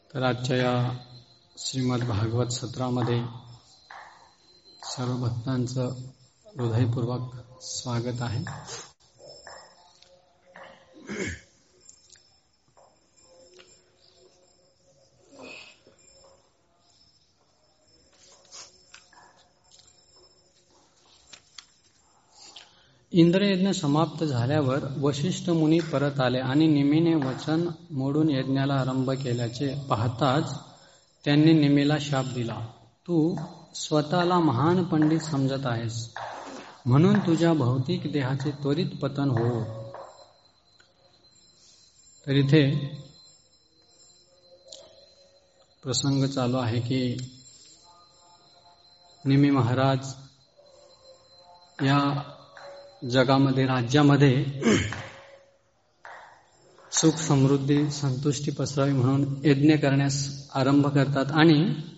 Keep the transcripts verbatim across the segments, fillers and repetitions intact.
तर आजच्या या श्रीमद भागवत सत्रामध्ये सर्व भक्तांचं हृदयपूर्वक स्वागत आहे. इंद्रयज्ञ समाप्त झाल्यावर वशिष्ठ मुनी परत आले आणि निमीने वचन मोडून यज्ञाला आरंभ केल्याचे पाहताच त्यांनी निमीला शाप दिला. तू स्वतःला महान पंडित समजत आहेस म्हणून तुझ्या भौतिक देहाचे त्वरित पतन हो. तर इथे प्रसंग चालू आहे की निमी महाराज या जगामध्ये राज्यामध्ये सुख समृद्धी संतुष्टी पसरावी म्हणून यज्ञ करण्यास आरंभ करतात आणि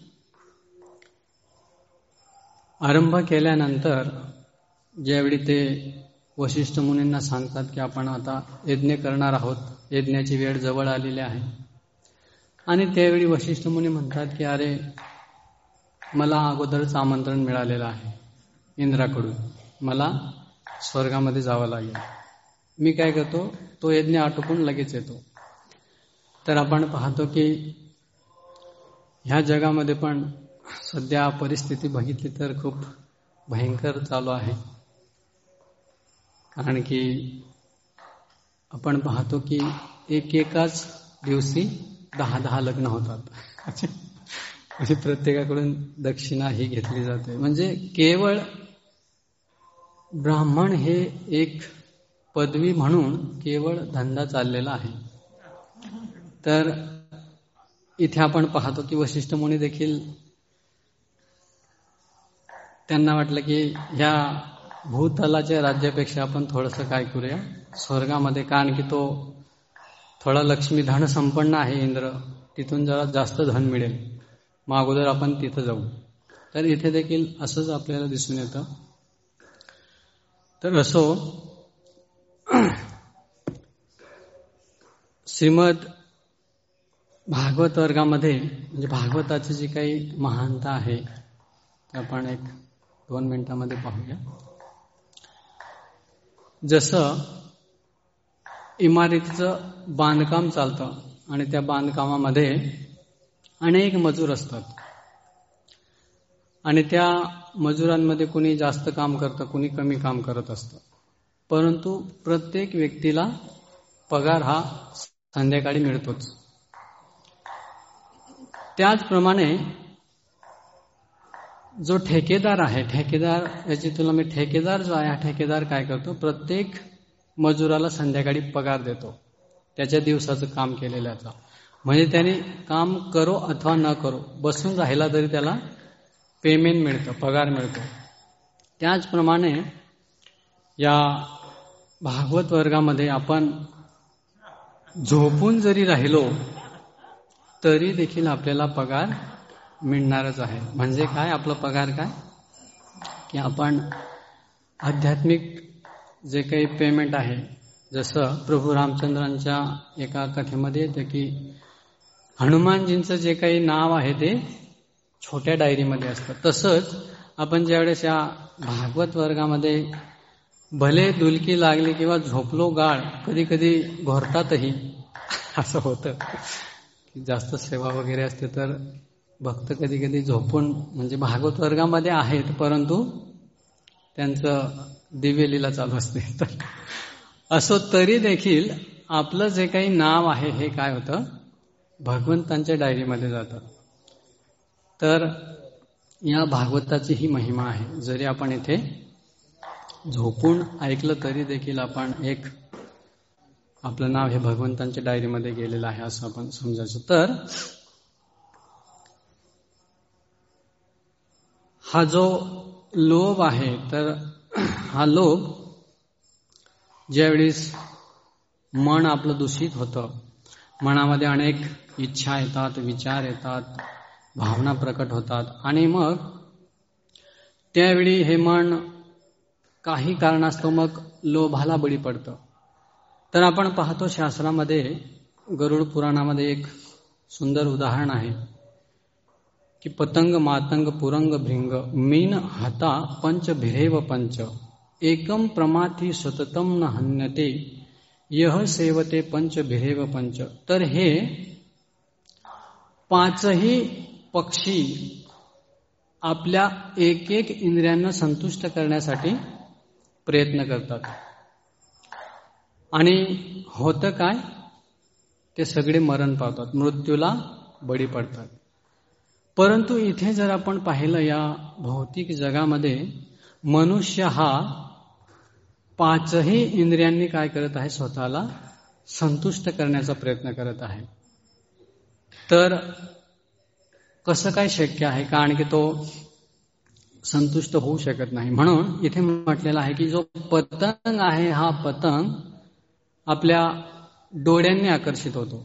आरंभ केल्यानंतर ज्यावेळी ते वशिष्ठ मुनींना सांगतात की आपण आता यज्ञ करणार आहोत, यज्ञाची वेळ जवळ आलेली आहे, आणि त्यावेळी वशिष्ठ मुनी म्हणतात की अरे मला अगोदरच आमंत्रण मिळालेलं आहे इंद्राकडून, मला स्वर्गामध्ये जावं लागेल, मी काय करतो तो यज्ञ आटोपून लगेच येतो. तर आपण पाहतो की ह्या जगामध्ये पण सध्या परिस्थिती बघितली तर खूप भयंकर चालू आहे. कारण की आपण पाहतो की एक एकाच दिवशी दहा दहा लग्न होतात, म्हणजे प्रत्येकाकडून दक्षिणा ही घेतली जाते. म्हणजे केवळ ब्राह्मण हे एक पदवी म्हणून केवळ धंदा चाललेला आहे. तर इथे आपण पाहतो की वशिष्ठ मुनी देखील त्यांना वाटलं की ह्या भूतलाच्या राज्यापेक्षा आपण थोडंसं काय करूया स्वर्गामध्ये, कारण की तो थोडा लक्ष्मी धन संपन्न आहे इंद्र, तिथून जरा जास्त धन मिळेल, मग अगोदर आपण तिथं जाऊ. तर इथे देखील असंच आपल्याला दिसून येतं. तर असो श्रीमद भागवत वर्गामध्ये म्हणजे भागवताची जी काही महानता आहे ते आपण एक दोन मिनिटांमध्ये पाहूया. जसं इमारतीचं बांधकाम चालतं आणि त्या बांधकामामध्ये अनेक मजूर असतात आणि त्या मजुरांमध्ये कुणी जास्त काम करतं, कुणी कमी काम करत असतं, परंतु प्रत्येक व्यक्तीला पगार हा संध्याकाळी मिळतोच. त्याचप्रमाणे जो ठेकेदार आहे, ठेकेदार याची तुला मी ठेकेदार जो आहे, हा ठेकेदार काय करतो, प्रत्येक मजुराला संध्याकाळी पगार देतो त्याच्या दिवसाचं काम केलेल्याचा. म्हणजे त्याने काम करो अथवा न करो, बसून राहिला तरी त्याला पेमेंट मिळतं, पगार मिळतो. त्याचप्रमाणे या भागवत वर्गामध्ये आपण झोपून जरी राहिलो तरी देखील आपल्याला पगार मिळणारच आहे. म्हणजे काय आपला पगार काय की आपण आध्यात्मिक जे काही पेमेंट आहे, जसं प्रभू रामचंद्रांच्या एका कथेमध्ये येते की हनुमानजींचं जे काही नाव आहे ते छोट्या डायरीमध्ये असतं. तसंच आपण ज्यावेळेस या भागवत वर्गामध्ये भले दुलकी लागली किंवा झोपलो गाळ, कधी कधी घोरतातही, असं होतं की जास्त सेवा वगैरे असते तर भक्त कधी कधी झोपून म्हणजे भागवत वर्गामध्ये आहेत परंतु त्यांचं दिव्यलीला चालू असते. तर असो तरी देखील आपलं जे काही नाव आहे हे काय होतं, भगवंतांच्या डायरीमध्ये जातं. तर या भागवताची ही महिमा आहे. जरी आपण इथे झोपून ऐकलं तरी देखील आपण एक आपलं नाव हे भगवंतांच्या डायरीमध्ये गेलेलं आहे असं आपण समजायचं. तर हा जो लोभ आहे, तर हा लोभ ज्यावेळेस मन आपलं दूषित होतं, मनामध्ये अनेक इच्छा येतात, विचार येतात, भावना प्रकट होतात आणि मग त्यावेळी हे मन काही कारणास्तव मग लोभाला बळी पडतं. तर आपण पाहतो शास्त्रामध्ये गरुड पुराणामध्ये एक सुंदर उदाहरण आहे की पतंग मातंग पुरंग भृंग मीन हता पंच भिरेव पंच एकम प्रमाथी सततम न हन्यते यह सेवते पंच भिरेव पंच. तर हे पाचही पक्षी आपल्या एक एक इंद्रियांना संतुष्ट करण्यासाठी प्रयत्न करतात आणि होतं काय, ते सगळे मरण पावतात, मृत्यूला बळी पडतात. परंतु इथे जर आपण पाहिलं या भौतिक जगामध्ये मनुष्य हा पाचही इंद्रियांनी काय करत आहे, स्वतःला संतुष्ट करण्याचा प्रयत्न करत आहे. तर कसं काय शक्य आहे, कारण की तो संतुष्ट होऊ शकत नाही. म्हणून इथे म्हटलेलं आहे की जो पतंग आहे हा पतंग आपल्या डोळ्यांनी आकर्षित होतो.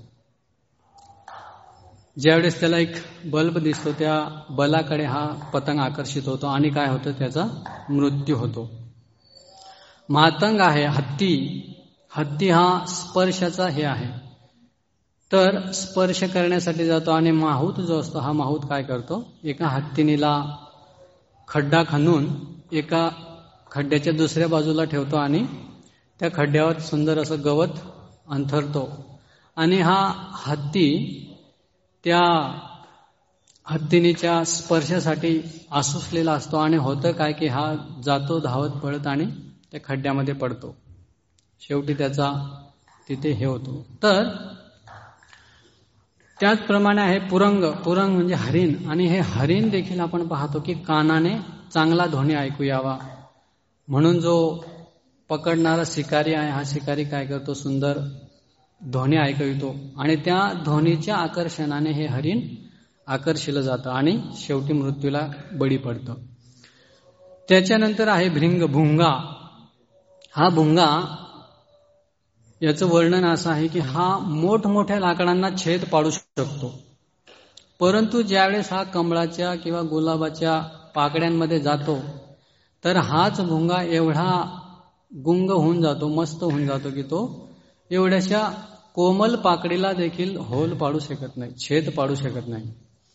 ज्यावेळेस त्याला एक बल्ब दिसतो त्या बलाकडे हा पतंग आकर्षित होतो आणि काय होतं, त्याचा मृत्यू होतो. मातंग आहे हत्ती, हत्ती हा स्पर्शाचा हे आहे, तर स्पर्श करण्यासाठी जातो. आणि माहूत जो असतो हा माहूत काय करतो, एका हत्तीनीला खड्डा खणून एका खड्ड्याच्या दुसऱ्या बाजूला ठेवतो आणि त्या खड्ड्यावर सुंदर असं गवत अंथरतो आणि हा हत्ती त्या हत्तीनीच्या स्पर्शासाठी आसुसलेला असतो आणि होतं काय की हा जातो धावत पळत आणि त्या खड्ड्यामध्ये पडतो. शेवटी त्याचा तिथे हे होतो. तर त्याचप्रमाणे आहे पुरंग. पुरंग म्हणजे हरिण, आणि हे हरिण देखील आपण पाहतो की कानाने चांगला ध्वनी ऐकू यावा म्हणून जो पकडणारा शिकारी आहे हा शिकारी काय करतो, सुंदर ध्वनी ऐकवितो आणि त्या ध्वनीच्या आकर्षणाने हे हरिण आकर्षिलं जातं आणि शेवटी मृत्यूला बळी पडतं. त्याच्यानंतर आहे भृंग, भुंगा. हा भुंगा याचं वर्णन असं आहे की हा मोठमोठ्या लाकडांना छेद पाडू शकतो, परंतु ज्यावेळेस हा कमळाच्या किंवा गुलाबाच्या पाकड्यांमध्ये जातो तर हाच भुंगा एवढा गुंग होऊन जातो, मस्त होऊन जातो की तो एवढ्याशा कोमल पाकडीला देखील होल पाडू शकत नाही, छेद पाडू शकत नाही.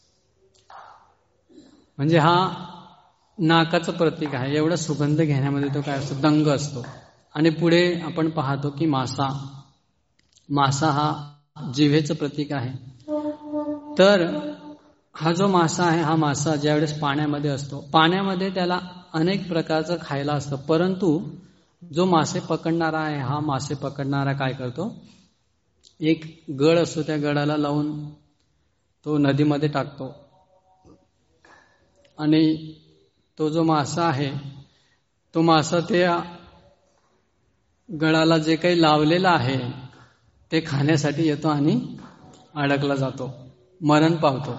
म्हणजे हा नाकाचं प्रतीक आहे. एवढा सुगंध घेण्यामध्ये तो काय असतो, दंग असतो. आणि पुढे आपण पाहतो की मासा, मासा हा जिव्हेचं प्रतीक आहे. तर हा जो मासा आहे हा मासा ज्यावेळेस पाण्यामध्ये असतो, पाण्यामध्ये त्याला अनेक प्रकारचं खायला असतं, परंतु जो मासे पकडणारा आहे हा मासे पकडणारा काय करतो, एक गळ असतो त्या गळाला लावून तो नदीमध्ये टाकतो आणि तो जो मासा आहे तो मासा त्या गळाला जे काही लावलेलं आहे ते खाण्यासाठी येतो आणि अडकला जातो, मरण पावतो.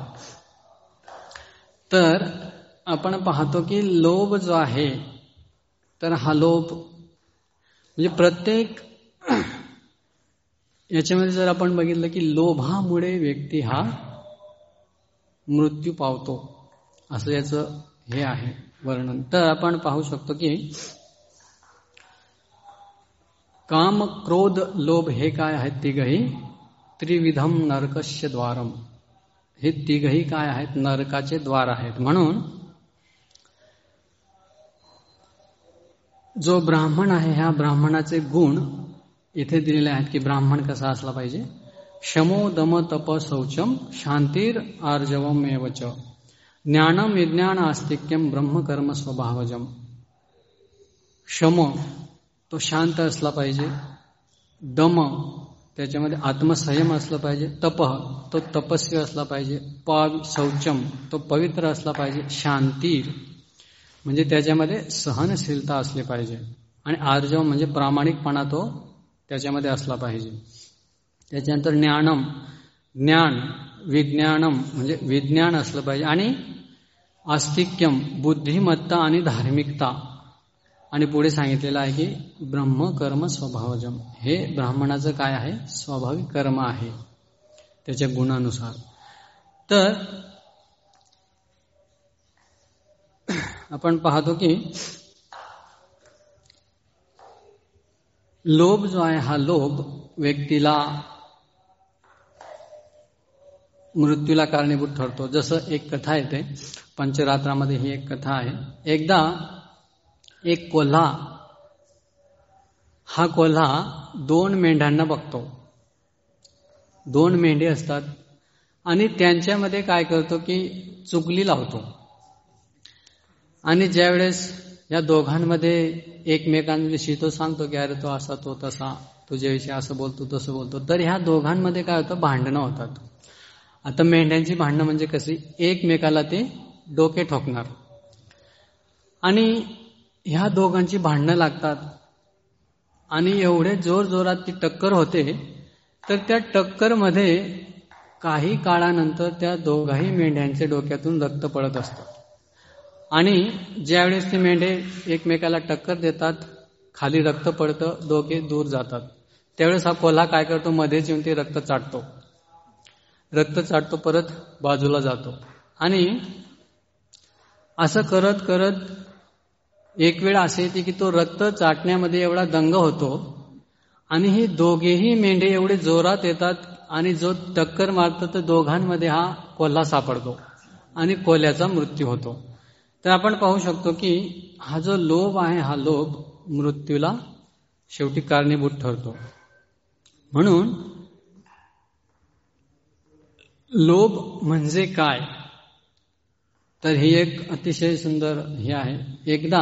तर आपण पाहतो की लोभ जो आहे तर हा लोभ म्हणजे प्रत्येक याच्यामध्ये जर आपण बघितलं की लोभामुळे व्यक्ती हा मृत्यू पावतो, असं याचं हे आहे वर्णन. तर आपण पाहू शकतो की काम क्रोध लोभ हे काय आहेत, तिघही त्रिविधम नरकस्य द्वारम. हे तिघही काय आहेत, नरकाचे द्वार आहेत. म्हणून जो ब्राह्मण आहे ह्या ब्राह्मणाचे गुण इथे दिलेले आहेत की ब्राह्मण कसा असला पाहिजे. शमो दम तप शौचम शांतीर आर्जवम एवच ज्ञानम विज्ञान आस्तिक्यम ब्रह्मकर्म स्वभावजम. शम तो शांत असला पाहिजे, दम त्याच्यामध्ये आत्मसंयम असला पाहिजे, तप तो तपस्वी असला पाहिजे, पाव शौचम तो पवित्र असला पाहिजे, शांतीर म्हणजे त्याच्यामध्ये सहनशीलता असली पाहिजे, आणि आर्जव म्हणजे प्रामाणिकपणा तो त्याच्यामध्ये असला पाहिजे. त्याच्यानंतर ज्ञानम ज्ञान, विज्ञानम म्हणजे विज्ञान असलं पाहिजे, आणि आस्तिक्यम बुद्धिमत्ता आणि धार्मिकता. आणि पुढे सांगितलेलं आहे की ब्रह्मकर्म स्वभावजम हे ब्राह्मणाचं काय आहे, स्वाभाविक कर्म आहे त्याच्या गुणानुसार. तर आपण पाहतो की लोभ जो आहे हा लोभ व्यक्तीला मृत्यूला कारणीभूत ठरतो. जसं एक कथा येते पंचरात्रामध्ये, ही एक कथा आहे. एकदा एक कोल्हा, हा कोल्हा दोन मेंढ्यांना बघतो. दोन मेंढे असतात आणि त्यांच्यामध्ये काय करतो की चुगली लावतो. आणि ज्यावेळेस या दोघांमध्ये एकमेकांविषयी तो सांगतो की अरे तो असा तो तसा, तुझ्याविषयी असं बोलतो तसं बोलतो, तर ह्या दोघांमध्ये काय होतं, भांडणं होतात. आता मेंढ्यांची भांडणं म्हणजे कशी, एकमेकाला ते डोके ठोकणार आणि ह्या दोघांची भांडणं लागतात आणि एवढे जोर जोरात ती टक्कर होते. तर त्या टक्करमध्ये काही काळानंतर त्या दोघाही मेंढ्यांच्या डोक्यातून रक्त पडत असतं. आणि ज्यावेळेस ते मेंढे एकमेकाला टक्कर देतात, खाली रक्त पडतं, डोके दूर जातात. त्यावेळेस हा कोल्हा काय करतो, मध्येच येऊन ते रक्त चाटतो. रक्त चाटतो, परत बाजूला जातो. आणि असं करत करत एक वेळ असे येते की तो रक्त चाटण्यामध्ये एवढा दंग होतो आणि हे दोघेही मेंढे एवढे जोरात येतात आणि जो टक्कर मारतो तर दोघांमध्ये हा कोल्हा सापडतो आणि कोल्ह्याचा मृत्यू होतो. तर आपण पाहू शकतो की हा जो लोभ आहे, हा लोभ मृत्यूला शेवटी कारणीभूत ठरतो. म्हणून लोभ म्हणजे काय, तर ही एक अतिशय सुंदर हे आहे. एकदा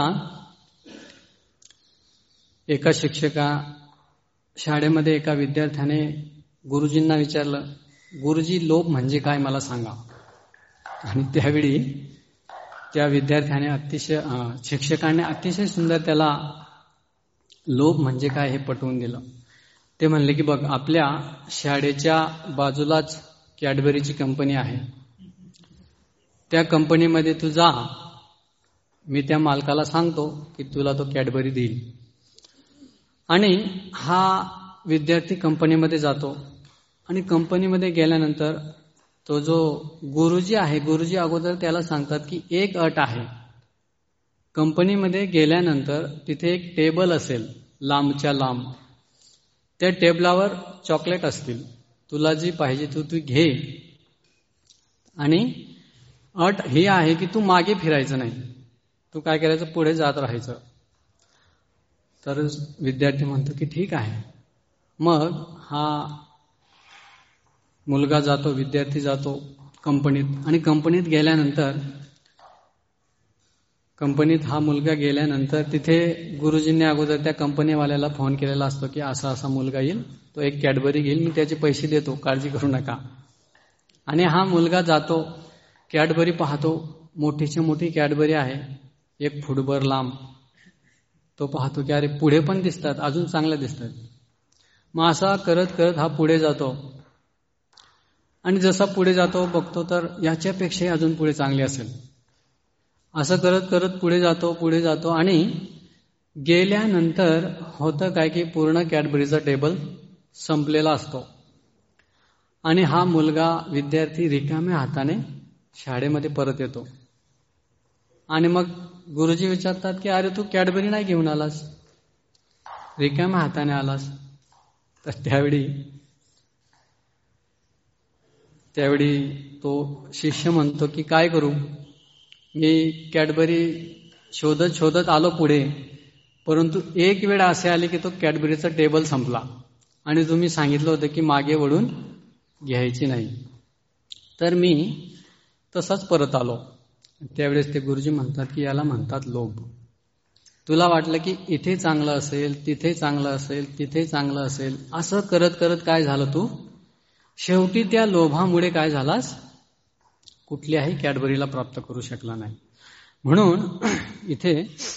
एका शिक्षका शाळेमध्ये एका विद्यार्थ्याने गुरुजींना विचारलं, गुरुजी लोभ म्हणजे काय मला सांगा. आणि त्यावेळी त्या विद्यार्थ्याने अतिशय शिक्षकाने अतिशय सुंदर त्याला लोभ म्हणजे काय हे पटवून दिलं. ते म्हणले की बघ, आपल्या शाळेच्या बाजूलाच कॅडबरीची कंपनी आहे, त्या कंपनीमध्ये तू जा, मी त्या मालकाला सांगतो की तुला तो कॅडबरी देईल. आणि हा विद्यार्थी कंपनीमध्ये जातो आणि कंपनीमध्ये गेल्यानंतर तो जो गुरुजी आहे, गुरुजी अगोदर त्याला सांगतात की एक अट आहे, कंपनीमध्ये गेल्यानंतर तिथे एक टेबल असेल लांबच्या लांब, त्या टेबलावर चॉकलेट असतील, तुला जी पाहिजे तू तू घे. आणि अट ही आहे की तू मागे फिरायचं नाही, तू काय करायचं, पुढे जात राहायचं. तर विद्यार्थी म्हणतो की ठीक आहे. मग हा मुलगा जातो, विद्यार्थी जातो कंपनीत. आणि कंपनीत गेल्यानंतर कंपनीत हा मुलगा गेल्यानंतर तिथे गुरुजींनी अगोदर त्या कंपनीवाल्याला फोन केलेला असतो की असा असा मुलगा येईल, तो एक कॅडबरी घेईल, मी त्याचे पैसे देतो, काळजी करू नका. आणि हा मुलगा जातो, कॅडबरी पाहतो, मोठीची मोठी कॅडबरी आहे, एक फुटभर लांब. तो पाहतो की अरे पुढे पण दिसतात, अजून चांगल्या दिसतात. मग असा करत करत हा पुढे जातो आणि जसा पुढे जातो बघतो तर याच्यापेक्षाही अजून पुढे चांगली असेल. असं करत करत पुढे जातो पुढे जातो आणि गेल्यानंतर होतं काय की पूर्ण कॅडबरीचा टेबल संपलेला असतो. आणि हा मुलगा विद्यार्थी रिकाम्या हाताने शाळेमध्ये परत येतो. आणि मग गुरुजी विचारतात की अरे तू कॅडबरी नाही घेऊन आलास, रिकाम्या हाताने आलास. तर त्यावेळी त्यावेळी तो शिष्य म्हणतो की काय करू, मी कॅडबरी शोधत शोधत आलो पुढे, परंतु एक वेळ असे आले की तो कॅडबरीचा टेबल संपला आणि तुम्ही सांगितलं होतं की मागे वळून घ्यायची नाही, तर मी तसाच परत आलो. त्यावेळेस ते गुरुजी म्हणतात की याला म्हणतात लोभ. तुला वाटलं की इथे चांगलं असेल, तिथे चांगलं असेल, तिथे चांगलं असेल, असं करत करत काय झालं, तू शेवटी त्या लोभामुळे काय झालास, कुठल्याही कॅडबरीला प्राप्त करू शकला नाही. म्हणून इथे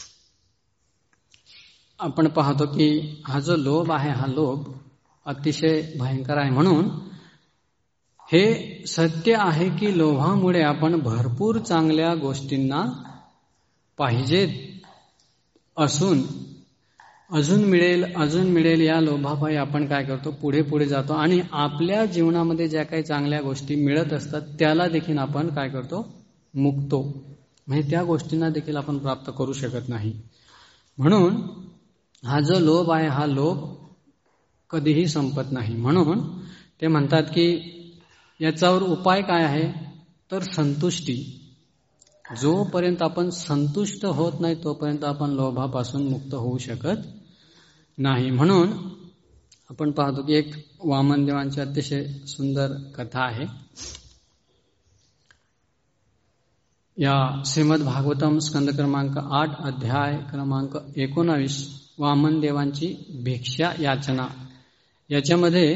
आपण पाहतो की हा जो लोभ आहे, हा लोभ अतिशय भयंकर आहे. म्हणून हे सत्य आहे की लोभामुळे आपण भरपूर चांगल्या गोष्टींना पाहिजेत असून अजून मिळेल अजून मिळेल या लोभापायी आपण काय करतो, पुढे पुढे जातो आणि आपल्या जीवनामध्ये ज्या काही चांगल्या गोष्टी मिळत असतात त्याला देखील आपण काय करतो, मुकतो. म्हणजे त्या गोष्टींना देखील आपण प्राप्त करू शकत नाही. म्हणून हा जो लोभ आहे, हा लोभ कधीही संपत नाही. म्हणून ते म्हणतात की याच्यावर उपाय काय आहे तर संतुष्टी. जोपर्यंत आपण संतुष्ट होत नाही तोपर्यंत आपण लोभापासून मुक्त होऊ शकत नाही. म्हणून आपण पाहतो की एक वामनदेवांची अतिशय सुंदर कथा आहे. या श्रीमद भागवतम स्कंद क्रमांक आठ अध्याय क्रमांक एकोणावीस वामनदेवांची भिक्षा याचना, याच्यामध्ये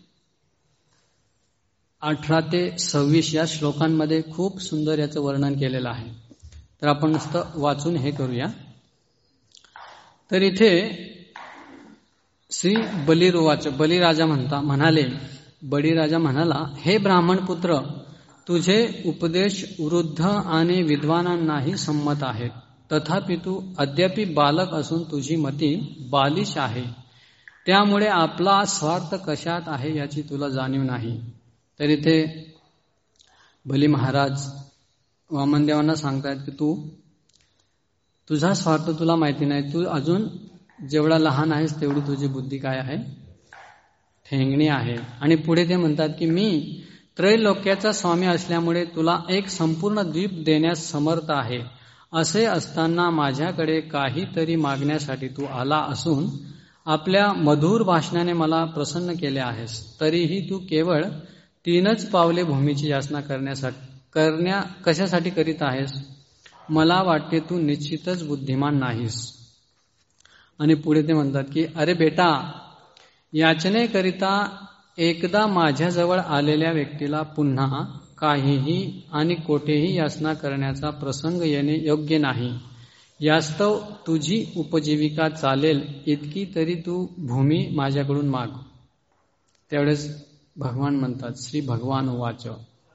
अठरा ते सव्वीस या श्लोकांमध्ये खूप सुंदर याचं वर्णन केलेलं आहे. तर आपण नुसतं वाचून हे करूया. तर इथे श्री बलिरुवाच, बलिराजा म्हणता म्हणाले बळीराजा म्हणाला, हे ब्राह्मण पुत्र, तुझे उपदेश वृद्ध आणि विद्वानांनाही संमत आहेत. तथापि तू अद्यापि बालक असून तुझी मती बालिश आहे. त्यामुळे आपला स्वार्थ कशात आहे याची तुला जाणीव नाही. तर इथे बली महाराज वामनदेवांना सांगतायत की तू तुझा स्वार्थ तुला माहिती नाही. तू अजून जेवढा लहान आहेस तेवढी तुझी बुद्धी काय आहे, ठेंगणी आहे. आणि पुढे ते म्हणतात की मी त्रैलोक्याचा स्वामी असल्यामुळे तुला एक संपूर्ण द्वीप देण्यास समर्थ आहे. असे असताना माझ्याकडे काहीतरी मागण्यासाठी तू आला असून आपल्या मधुर भाषणाने मला प्रसन्न केले आहेस. तरीही तू केवळ तीनच पावले भूमीची याचना करण्यासाठी करण्या कशासाठी करीत आहेस. मला वाटते तू निश्चितच बुद्धिमान नाहीस. आणि पुढे ते म्हणतात की अरे बेटा, याचनेकरिता एकदा माझ्याजवळ आलेल्या व्यक्तीला पुन्हा काहीही आणि कोठेही याचना करण्याचा प्रसंग येणे योग्य नाही. यास्तव तुझी उपजीविका चालेल इतकी तरी तू भूमी माझ्याकडून माग. तेवढेच भगवान म्हणतात, श्री भगवान उवाच,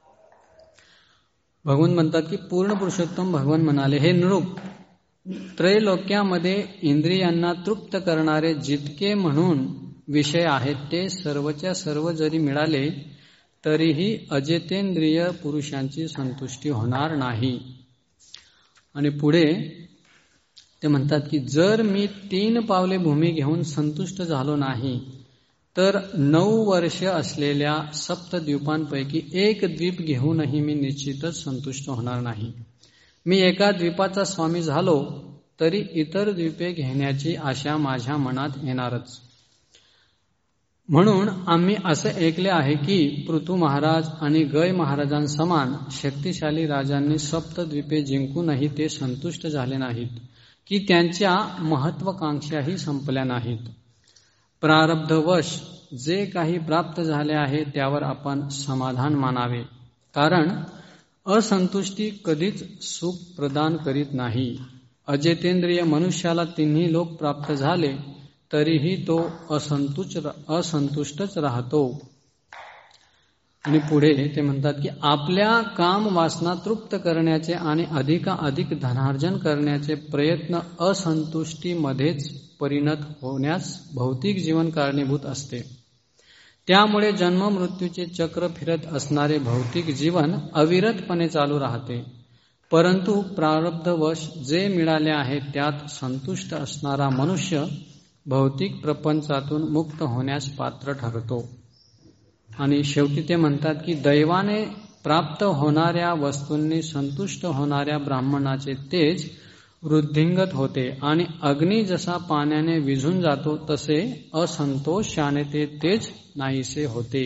भगवान म्हणतात की पूर्ण पुरुषोत्तम भगवान म्हणाले, हे नृप, त्रैलोक्यामध्ये इंद्रियांना तृप्त करणारे जितके म्हणून विषय आहेत ते सर्वच्या सर्व जरी मिळाले तरीही अजितेंद्रिय पुरुषांची संतुष्टी होणार नाही. आणि पुढे ते म्हणतात की जर मी तीन पावले भूमी घेऊन संतुष्ट झालो नाही तर नऊ वर्ष असलेल्या सप्तद्वीपांपैकी एक द्वीप घेऊनही मी निश्चितच संतुष्ट होणार नाही. मी एका द्वीपाचा स्वामी झालो तरी इतर द्वीपे घेण्याची आशा माझ्या मनात येणारच. म्हणून आम्ही असे ऐकले आहे की पृथु महाराज आणि गय महाराजांसमान शक्तिशाली राजांनी सप्तद्वीपे जिंकूनही ते संतुष्ट झाले नाहीत, की त्यांच्या महत्वाकांक्षाही संपल्या नाहीत. प्रारब्धवश जे काही प्राप्त झाले आहे त्यावर आपण समाधान मानावे, कारण असंतुष्टी कधीच सुख प्रदान करीत नाही. अजितेंद्रिय मनुष्याला तिन्ही लोक प्राप्त झाले तरीही तो असंतुष्ट असंतुष्टच राहतो. आणि पुढे ते म्हणतात की आपल्या काम वासना तृप्त करण्याचे आणि अधिकाधिक धनार्जन करण्याचे प्रयत्न असंतुष्टीमध्येच परिणत होण्यास भौतिक जीवन कारणीभूत असते. त्यामुळे जन्म मृत्यूचे चक्र फिरत असणारे भौतिक जीवन अविरतपणे चालू राहते. परंतु प्रारब्धवश जे मिळाले आहे त्यात संतुष्ट असणारा मनुष्य भौतिक प्रपंचातून मुक्त होण्यास पात्र ठरतो. आणि शेवटी ते म्हणतात की दैवाने प्राप्त होणाऱ्या वस्तूंनी संतुष्ट होणाऱ्या ब्राह्मणाचे तेज वृद्धिंगत होते आणि अग्नी जसा पाण्याने विझून जातो तसे असंतोषाने ते तेज नाहीसे होते.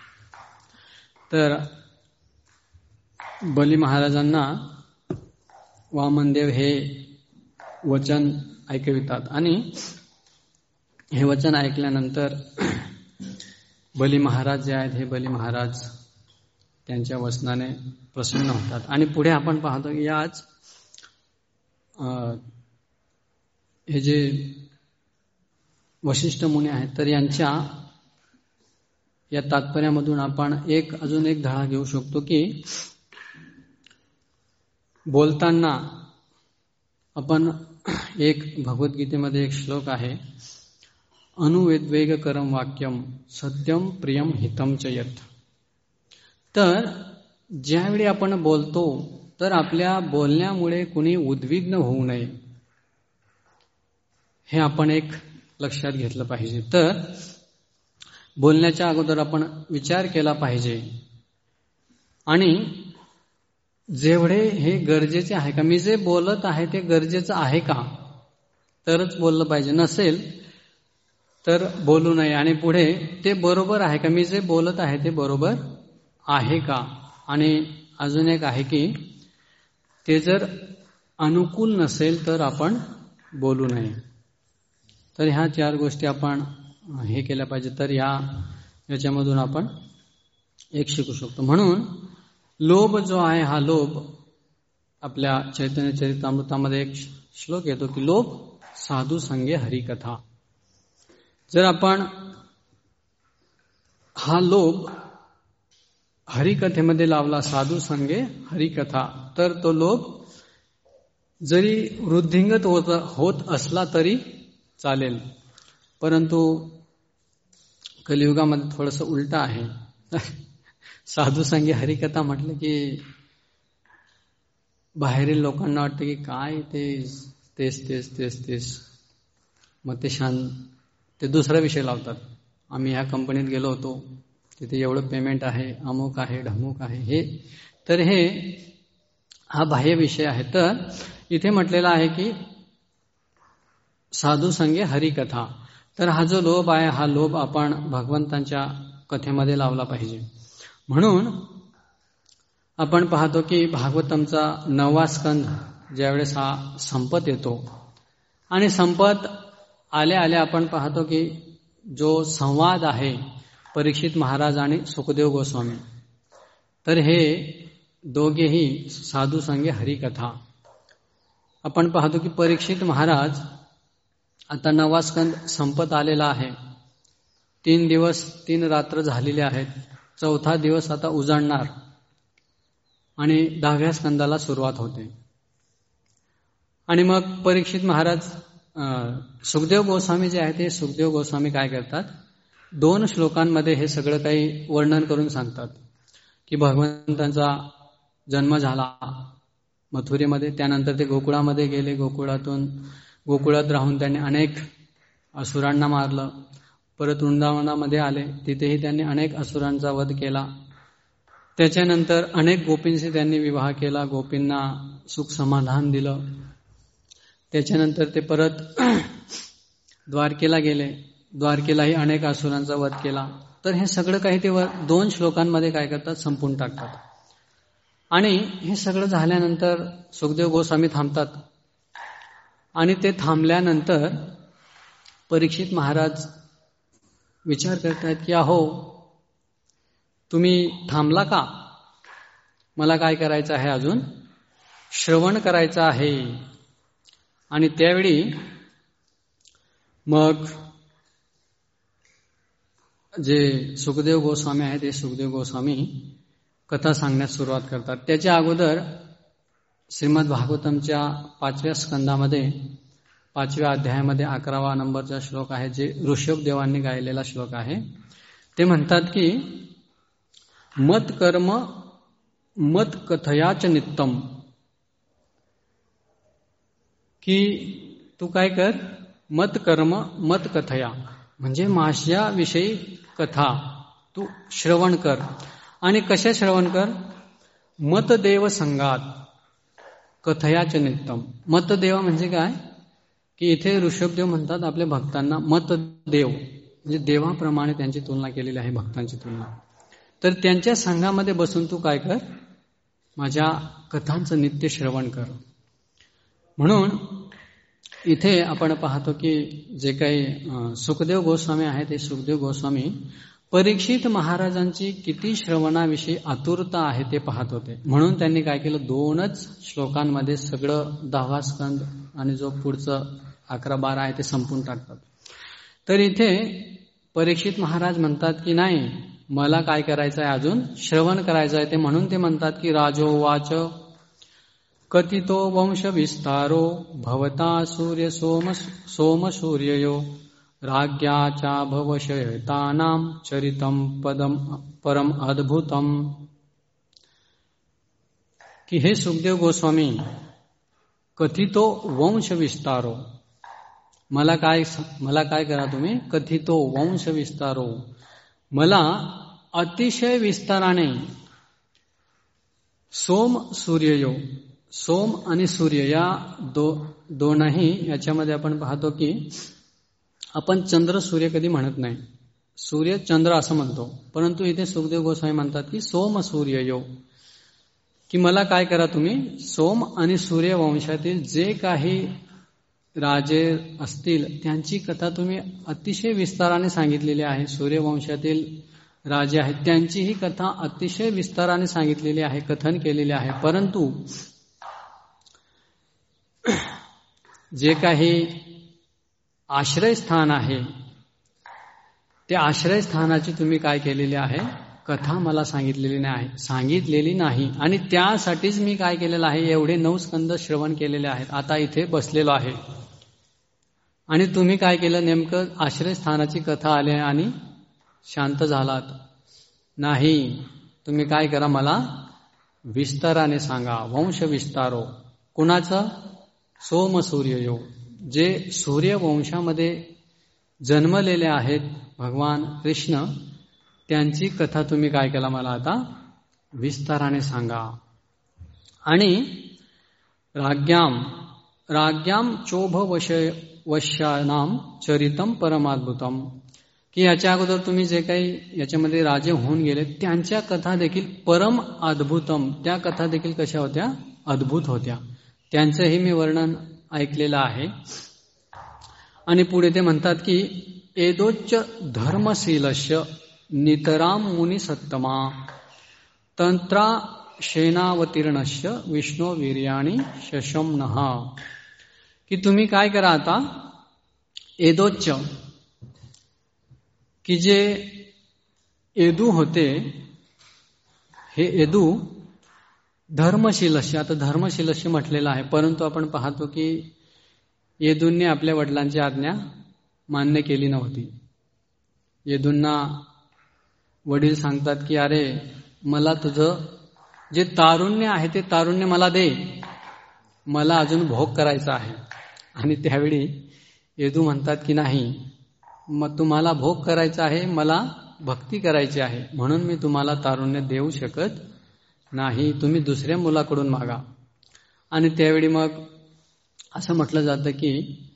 तर बली महाराजांना वामनदेव हे वचन ऐकवितात आणि हे वचन ऐकल्यानंतर बली महाराज जे आहेत हे बली महाराज त्यांच्या वचनाने प्रसन्न होतात. आणि पुढे आपण पाहतो की याच हे जे वशिष्ठ मुनी आहेत तर यांच्या या तात्पर्यामधून आपण एक अजून एक धडा घेऊ शकतो की बोलताना आपण एक भगवद्गीतेमध्ये एक श्लोक आहे, अनुवेद्वेगकरम वाक्यम सत्यम प्रियम हितम च यत्. तर ज्यावेळी आपण बोलतो तर आपल्या बोलण्यामुळे कुणी उद्विग्न होऊ नये हे आपण एक लक्षात घेतलं पाहिजे. तर बोलण्याच्या अगोदर आपण विचार केला पाहिजे आणि जेवढे हे गरजेचे आहे का, मी जे बोलत आहे ते गरजेचं आहे का, तरच बोललं पाहिजे. नसेल तर बोलू नये. आणि पुढे ते बरोबर आहे का, मी जे बोलत आहे ते बरोबर आहे का. आणि अजून एक आहे की ते जर अनुकूल नसेल तर आपण बोलू नये. तर ह्या चार गोष्टी आपण हे केल्या पाहिजे. तर ह्या याच्यामधून आपण एक शिकू शकतो. म्हणून लोभ जो आहे, हा लोभ आपल्या चैतन्य चरितामृतामध्ये एक श्लोक येतो की लोभ साधू संगे हरिकथा. जर आपण हा लोभ हरिकथेमध्ये लावला, साधू संगे हरिकथा, तर तो लोभ जरी वृद्धिंगत होत होत असला तरी चालेल. परंतु कलियुगामध्ये थोडंसं उलट आहे. साधू संगे हरिकथा म्हटलं की बाहेरील लोकांना वाटतं की काय ते तेच तेच तेच तेच मग ते शांत ते दुसरा विषय लावतात. आम्ही ह्या कंपनीत गेलो होतो, तिथे एवढं पेमेंट आहे, अमुक आहे, ढमुक आहे. हे तर हे हा बाह्य विषय आहे. तर इथे म्हटलेला आहे की साधू संगे हरिकथा. तर हा जो लोभ आहे, हा लोभ आपण भगवंतांच्या कथेमध्ये लावला पाहिजे. म्हणून आपण पाहतो की भागवतमचा नववा स्कंध ज्यावेळेस हा संपत येतो, आणि संपत आल्या आल्या आपण पाहतो की जो संवाद आहे परीक्षित महाराज आणि सुखदेव गोस्वामी, तर हे दोघेही साधू संगे हरिकथा. आपण पाहतो की परीक्षित महाराज आता नववा स्कंद संपत आलेला आहे. तीन दिवस तीन रात्र झालेले आहेत. चौथा दिवस आता उजाडणार आणि दहाव्या स्कंदाला सुरुवात होते. आणि मग परीक्षित महाराज सुखदेव गोस्वामी जे आहेत ते सुखदेव गोस्वामी काय करतात, दोन श्लोकांमध्ये हे सगळं काही वर्णन करून सांगतात की भगवंतांचा जन्म झाला मथुरेमध्ये, त्यानंतर ते गोकुळामध्ये गेले, गोकुळातून गोकुळात राहून त्यांनी अनेक असुरांना मारलं, परत वृंदावनामध्ये आले, तिथेही त्यांनी अनेक असुरांचा वध केला. त्याच्यानंतर अनेक गोपींशी त्यांनी विवाह केला, गोपींना सुख समाधान दिलं. त्याच्यानंतर ते परत द्वारकेला गेले, द्वारकेलाही अनेक असुरांचा वध केला. तर हे सगळं काही ते दोन श्लोकांमध्ये काय करतात, संपून टाकतात. आणि हे सगळं झाल्यानंतर सुखदेव गोस्वामी थांबतात, आणि ते थांबल्यानंतर परीक्षित महाराज विचार करतात की अहो तुम्ही थांबला का, मला काय करायचं आहे, अजून श्रवण करायचं आहे. आणि त्यावेळी मग जे सुखदेव गोस्वामी आहेत ते सुखदेव गोस्वामी कथा सांगण्यास सुरुवात करतात. त्याच्या अगोदर श्रीमद भागवतमच्या पाचव्या स्कंदामध्ये पाचव्या अध्यायामध्ये अकरावा नंबरचा श्लोक आहे, जे ऋषभ देवांनी गायलेला श्लोक आहे. ते म्हणतात की मत कर्म मत कथयाच नित्यम, की तू काय कर, मत कर्म मत कथया, म्हणजे माझ्याविषयी कथा तू श्रवण कर. आणि कशा श्रवण कर, मतदेव संगात कथयाच नित्यम. मतदेव म्हणजे काय, की इथे ऋषभदेव म्हणतात आपल्या भक्तांना मतदेव, म्हणजे देवाप्रमाणे त्यांची तुलना केलेली आहे, भक्तांची तुलना. तर त्यांच्या संघामध्ये बसून तू काय कर, माझ्या कथांचं नित्य श्रवण कर. म्हणून इथे आपण पाहतो की जे काही सुखदेव गोस्वामी आहे ते सुखदेव गोस्वामी परीक्षित महाराजांची किती श्रवणाविषयी आतुरता आहे ते पाहत होते. म्हणून त्यांनी काय केलं, दोनच श्लोकांमध्ये सगळं दहावा स्कंद आणि जो पुढचं अकरा बारा आहे ते संपून टाकतात. तर इथे परीक्षित महाराज म्हणतात की नाही, मला काय करायचं आहे, अजून श्रवण करायचं आहे. ते म्हणून ते म्हणतात की राजोवाच कथितो वंश विस्तारो भवता सूर्य सोम सोम सूर्ययो राज्ञाचा भवशयतानां चरितम पदम परम अद्भुतम. की हे सुखदेव गोस्वामी, कथितो वंश विस्तारो, मला काय मला काय करा तुम्ही, कथितो वंश विस्तारो, मला अतिशय विस्ताराने सोम सूर्ययो, सोम आणि सूर्य या दो दोनही याच्यामध्ये आपण पाहतो की आपण चंद्र सूर्य कधी म्हणत नाही, सूर्य चंद्र असं म्हणतो. परंतु इथे सुखदेव गोस्वामी म्हणतात की सोम सूर्ययो, की मला काय करा तुम्ही, सोम आणि सूर्य वंशातील जे काही राजे असतील त्यांची कथा तुम्ही अतिशय विस्ताराने सांगितलेली आहे. सूर्यवंशातील राजे आहेत त्यांची ही कथा अतिशय विस्ताराने सांगितलेली आहे, कथन केलेले आहे. परंतु जे काही आश्रयस्थान आहे ते आश्रयस्थानाची तुम्ही काय केलेली आहे, कथा मला सांगितलेली नाही सांगितलेली नाही आणि त्यासाठीच मी काय केलेलं आहे, एवढे नऊ स्कंद श्रवण केलेले आहेत. आता इथे बसलेलो आहे आणि तुम्ही काय केलं, नेमकं आश्रयस्थानाची कथा आली आणि शांत झालात नाही. तुम्ही काय करा, मला विस्ताराने सांगा, वंश विस्तारो. कुणाचं? सोम सूर्ययो, जे सूर्यवंशामध्ये जन्मलेले आहेत भगवान कृष्ण, त्यांची कथा तुम्ही काय केला, मला आता विस्ताराने सांगा. आणि राज्ञाम राज्ञाम चोभ वश वश्यानाम चरितम परमाद्भुतम, की याच्या अगोदर तुम्ही जे काही याच्यामध्ये राजे होऊन गेले त्यांच्या कथा देखील परम अद्भुतम, त्या कथा देखील कशा होत्या, अद्भुत होत्या. त्यांचंही मी वर्णन ऐकलेलं आहे. आणि पुढे ते म्हणतात की एदोच्च धर्मशीलस्य नितराम मुनी सत्तमा तंत्रा शेनावतीर्णस्य विष्णू वीर्याणी शशमनः, की तुम्ही काय करा आता, एदोच्च, की जे एदू होते, हे एदू धर्मशीलस्य, आता धर्मशीलस्य म्हटलेलं आहे, परंतु आपण पाहतो की येदूंनी आपल्या वडिलांची आज्ञा मान्य केली नव्हती. येदूंना वडील सांगतात की अरे मला तुझं जे तारुण्य आहे ते तारुण्य मला दे, मला अजून भोग करायचा आहे. आणि त्यावेळी येदू म्हणतात की नाही, मग तुम्हाला भोग करायचा आहे, मला भक्ती करायची आहे, म्हणून मी तुम्हाला तारुण्य देऊ शकत नाही, तुम्ही दुसऱ्या मुलाकडून मागा. आणि त्यावेळी मग असं म्हटलं जातं की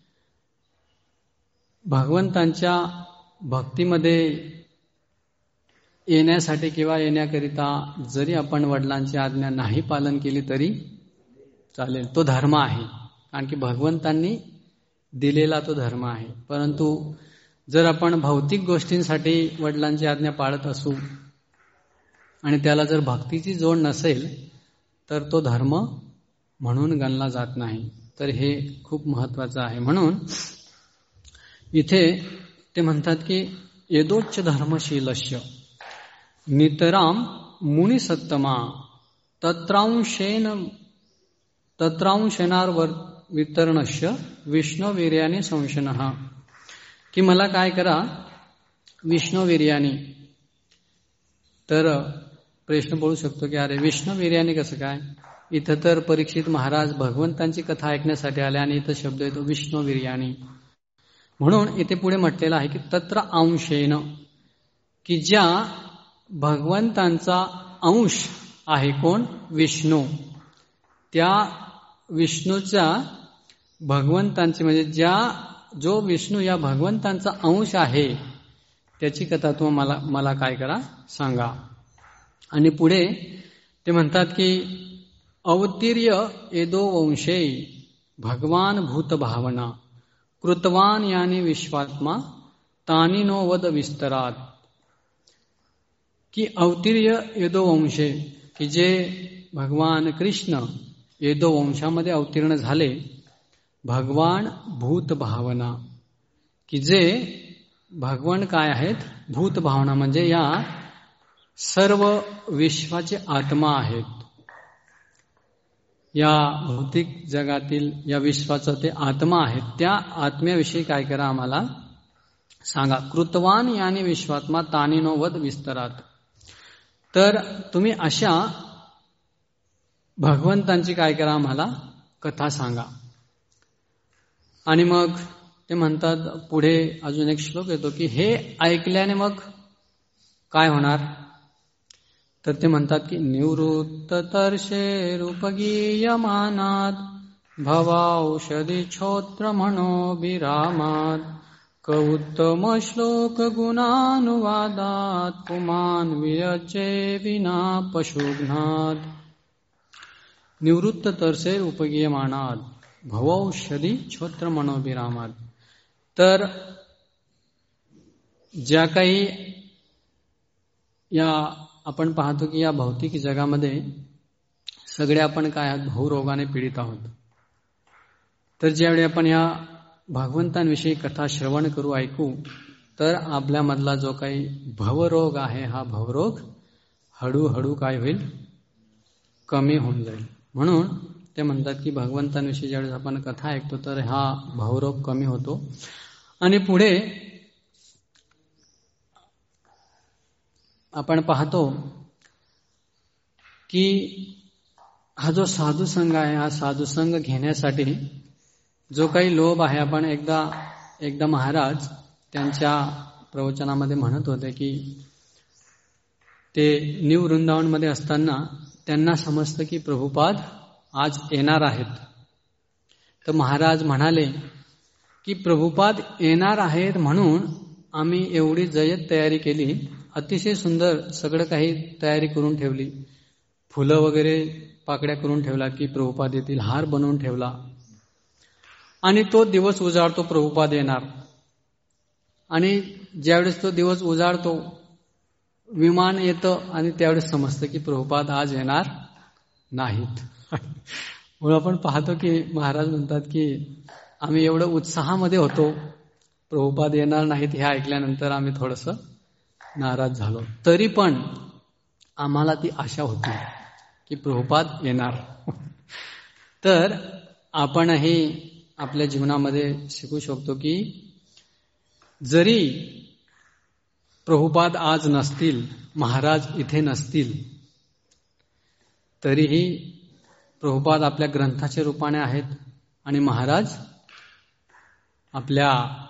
भगवंतांच्या भक्तीमध्ये येण्यासाठी किंवा येण्याकरिता जरी आपण वडिलांची आज्ञा नाही पालन केली तरी चालेल, तो धर्म आहे, कारण की भगवंतांनी दिलेला तो धर्म आहे. परंतु जर आपण भौतिक गोष्टींसाठी वडिलांची आज्ञा पाळत असू आणि त्याला जर भक्तीची जोड नसेल तर तो धर्म म्हणून गणला जात नाही. तर हे खूप महत्वाचं आहे. म्हणून इथे ते म्हणतात की यदोच्च धर्मशीलस्य नितराम मुनी सत्तमा तत्रांशेन तत्रांशेनार वितरणस्य विष्णुवीर्याने संशनः, की मला काय करा, विष्णुवीर्याने. तर प्रश्न पडू शकतो की अरे विष्णुवीर्याने कसं काय, इथं तर परीक्षित महाराज भगवंतांची कथा ऐकण्यासाठी आले आणि इथं शब्द येतो विष्णुवीर्याने. म्हणून इथे पुढे म्हटलेलं आहे की तत्र अंशेन, की ज्या भगवंतांचा अंश आहे, कोण, विष्णू, त्या विष्णूच्या भगवंतांची म्हणजे ज्या जो विष्णू या भगवंतांचा अंश आहे त्याची कथा तुम्ही मला मला काय करा, सांगा. आणि पुढे ते म्हणतात की अवतीर्य एदो वंशे भगवान भूत भावना कृतवान यानी विश्वात्मा तानी नो वद विस्तरात, की अवतीर्य एदो वंशे, की जे भगवान कृष्ण एदो वंशामध्ये अवतीर्ण झाले, भगवान भूत भावना, की जे भगवान काय आहेत, भूत भावना म्हणजे या सर्व विश्वाचे आत्मा आहेत. या भौतिक जगातील या विश्वाचा ते आत्मा आहेत, त्या आत्म्याविषयी काय करा, आम्हाला सांगा. कृतवान याने विश्वात्मा तानिनो वद विस्तरात, तर तुम्ही अशा भगवंतांची काय करा, आम्हाला कथा सांगा. आणि मग ते म्हणतात पुढे अजून एक श्लोक येतो की हे ऐकल्याने मग काय होणार, तर ते म्हणतात की निवृत्त तरशे रूपगीयमानात भवाौषधी छोत्र मनोभिरामात कौत्तम श्लोक गुणानुवादात पुमान विरचे विना पशुघ्नात निवृत्त तरसे उपगीयमानात भवौषधी छोत्र मनोभिरामात. तर ज्या काही या आपण पाहतो की या भौतिक जगामध्ये सगळे आपण काय आहात, भवरोगाने पीडित आहोत. तर ज्यावेळी आपण या भगवंतांविषयी कथा श्रवण करू, ऐकू, तर आपल्यामधला जो काही भवरोग आहे हा भवरोग हळूहळू काय होईल, कमी होऊन जाईल. म्हणून ते म्हणतात की भगवंतांविषयी ज्यावेळेस आपण कथा ऐकतो तर हा भवरोग कमी होतो. आणि पुढे आपण पाहतो की हा जो साधू संघ आहे, हा साधू संघ घेण्यासाठी जो काही लोभ आहे, आपण एकदा एकदा महाराज त्यांच्या प्रवचनामध्ये म्हणत होते की ते न्यू वृंदावनमध्ये असताना त्यांना समजतं की प्रभुपाद आज येणार आहेत. तर महाराज म्हणाले की प्रभुपाद येणार आहेत म्हणून आम्ही एवढी जय्यत तयारी केली, अतिशय सुंदर सगळं काही तयारी करून ठेवली, फुलं वगैरे पाकड्या करून ठेवला की प्रभुपाद येतील, हार बनवून ठेवला. आणि तो दिवस उजाडतो, प्रभुपाद येणार. आणि ज्यावेळेस तो दिवस उजाडतो, विमान येतं आणि त्यावेळेस समजतं की प्रभुपाद आज येणार नाहीत. म्हणून आपण पाहतो की महाराज म्हणतात की आम्ही एवढं उत्साहामध्ये होतो, प्रभुपाद येणार नाहीत हे ऐकल्यानंतर आम्ही थोडंसं नाराज झालो. तरी पण आम्हाला ती आशा होती की प्रभुपाद येणार. तर आपणही आपल्या जीवनामध्ये शिकू शकतो की जरी प्रभुपाद आज नसतील, महाराज इथे नसतील, तरीही प्रभुपाद आपल्या ग्रंथाच्या रूपाने आहेत आणि महाराज आपल्या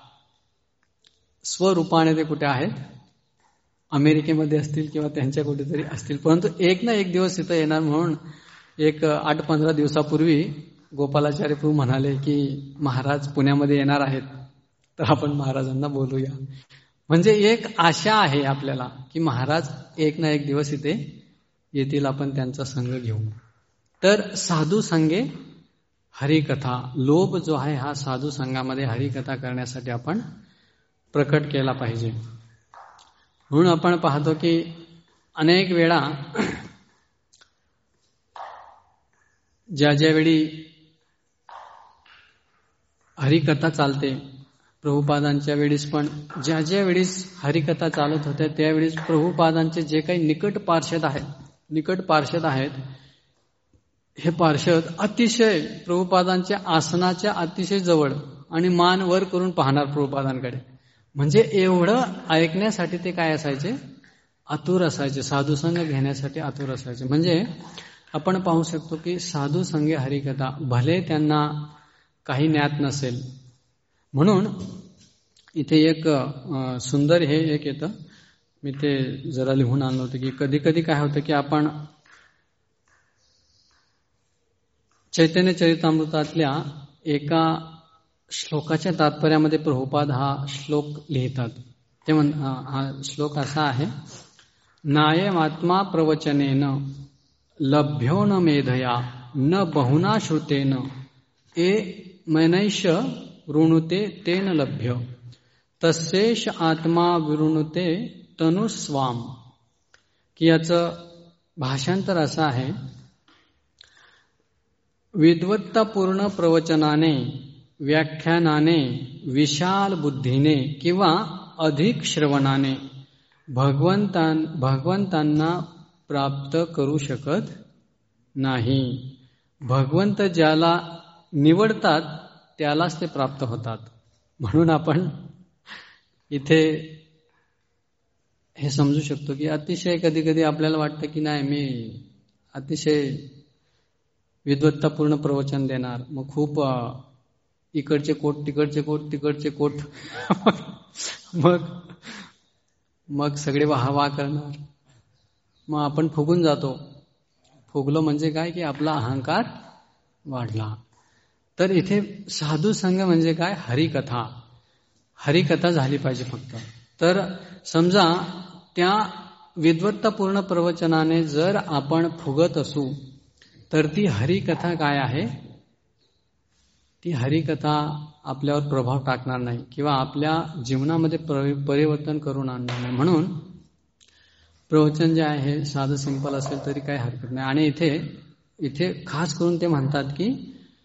स्वरूपाने ते कुठे आहेत, अमेरिकेमध्ये असतील किंवा त्यांच्या कुठेतरी असतील. परंतु एक ना एक दिवस इथं येणार. म्हणून एक आठ पंधरा दिवसापूर्वी गोपालाचार्य प्रभू म्हणाले की महाराज पुण्यामध्ये येणार आहेत, तर आपण महाराजांना बोलूया. म्हणजे एक आशा आहे आपल्याला की महाराज एक ना एक दिवस इथे येतील, आपण त्यांचा संग घेऊ. तर साधू संगे हरिकथा, लोभ जो आहे हा साधू संघामध्ये हरिकथा करण्यासाठी आपण प्रकट केला पाहिजे. म्हणून आपण पाहतो की अनेक वेळा ज्या ज्यावेळी हरिकथा चालते, प्रभुपादांच्या वेळेस पण ज्या ज्या वेळेस हरिकथा चालत होत्या त्यावेळेस प्रभुपादांचे जे काही निकट पार्षद आहेत निकट पार्षद आहेत हे पार्षद अतिशय प्रभुपादांच्या आसनाच्या अतिशय जवळ आणि मान वर करून पाहणार प्रभुपादांकडे. म्हणजे एवढं ऐकण्यासाठी ते काय असायचे, आतुर असायचे, साधू संघ घेण्यासाठी आतुर असायचे. म्हणजे आपण पाहू शकतो की साधू संघे हरिकथा, भले त्यांना काही ज्ञात नसेल. म्हणून इथे एक सुंदर हे एक येतं, मी ते जरा लिहून आणलं होतं की कधी कधी काय होतं की आपण चैतन्य चरितामृतातल्या एका श्लोकाच्या तात्पर्यामध्ये प्रभुपाद हा श्लोक लिहितात. ते म्हण हा श्लोक असा आहे, नायमात्मा प्रवचनेन लभ्यो न मेधया न बहुना श्रुतेन ए मनैष वृणुते तेन लभ्य तस्येष आत्मा विवृणुते तनुस्वाम. की याचं भाषांतर असं आहे, विद्वत्तापूर्ण प्रवचनाने, व्याख्यानाने, विशाल बुद्धीने किंवा अधिक श्रवणाने भगवंतां भगवंतांना प्राप्त करू शकत नाही. भगवंत ज्याला निवडतात त्यालाच ते प्राप्त होतात. म्हणून आपण इथे हे समजू शकतो की अतिशय कधी कधी आपल्याला वाटतं की नाही मी अतिशय विद्वत्तापूर्ण प्रवचन देणार, मग खूप इकडचे कोट तिकडचे कोट तिकडचे कोट मग मग सगळे वाह वाह करणार. मग आपण फुगून जातो. फुगलो म्हणजे काय की आपला अहंकार वाढला. तर इथे साधू संघ म्हणजे काय, हरिकथा. हरिकथा झाली पाहिजे फक्त. तर समजा त्या विद्वत्तापूर्ण प्रवचनाने जर आपण फुगत असू तर ती हरिकथा काय आहे, ती हरिकथा आपल्यावर प्रभाव टाकणार नाही किंवा आपल्या जीवनामध्ये परिवर्तन करून आणणार नाही. म्हणून प्रवचन जे आहे साधं सिंपल असेल तरी काही हरकत नाही. आणि इथे इथे खास करून ते म्हणतात की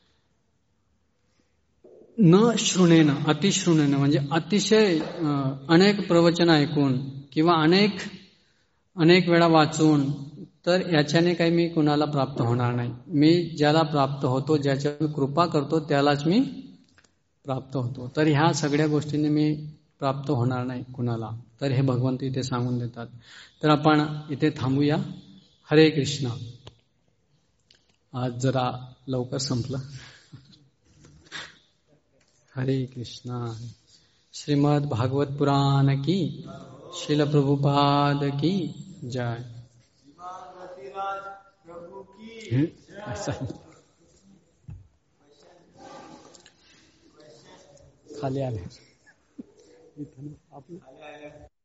न श्रुणेन अतिश्रुणेन, म्हणजे अतिशय अनेक प्रवचन ऐकून किंवा अनेक अनेक वेळा वाचून तर याच्याने काही मी कुणाला प्राप्त होणार नाही. मी ज्याला प्राप्त होतो, ज्याच्यावर कृपा करतो त्यालाच मी प्राप्त होतो. तर ह्या सगळ्या गोष्टींनी मी प्राप्त होणार नाही कुणाला. तर हे भगवंत इथे सांगून देतात. तर आपण इथे थांबूया. हरे कृष्ण. आज जरा लवकर संपलं. हरे कृष्णा. श्रीमद् भागवत पुराण की, श्रील प्रभुपाद की जय. खाली आले.